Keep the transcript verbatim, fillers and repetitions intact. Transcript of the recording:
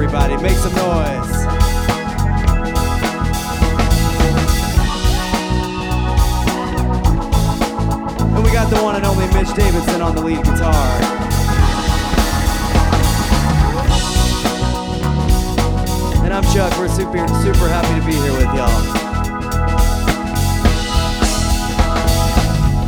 everybody. Make some noise. And we got the one and only Mitch Davidson on the lead guitar. And I'm Chuck. We're super, super happy to be here with y'all.